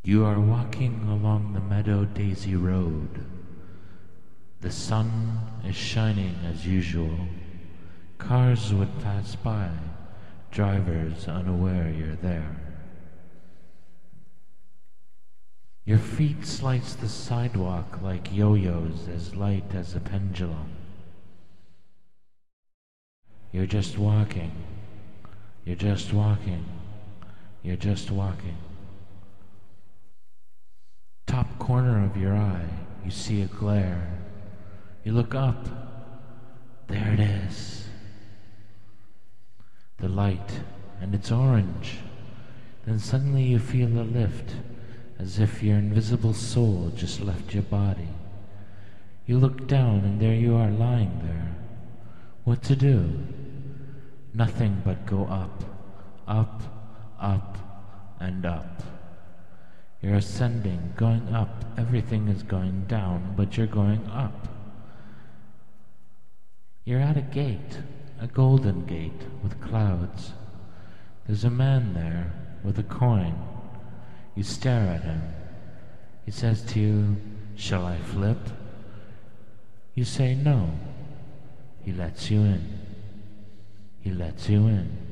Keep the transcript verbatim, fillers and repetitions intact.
You are walking along the meadow daisy road. The sun is shining as usual. Cars would pass by, drivers unaware you're there. Your feet slice the sidewalk like yo-yos as light as a pendulum. You're just walking. You're just walking. You're just walking. Top corner of your eye, you see a glare. You look up. There it is. The light, and it's orange. Then suddenly you feel a lift, as if your invisible soul just left your body. You look down, and there you are lying there. What to do? Nothing but go up, up, up, and up. You're ascending, going up. Everything is going down, but you're going up. You're at a gate, a golden gate with clouds. There's a man there with a coin. You stare at him. He says to you, "Shall I flip?" You say no. He lets you in. He lets you in.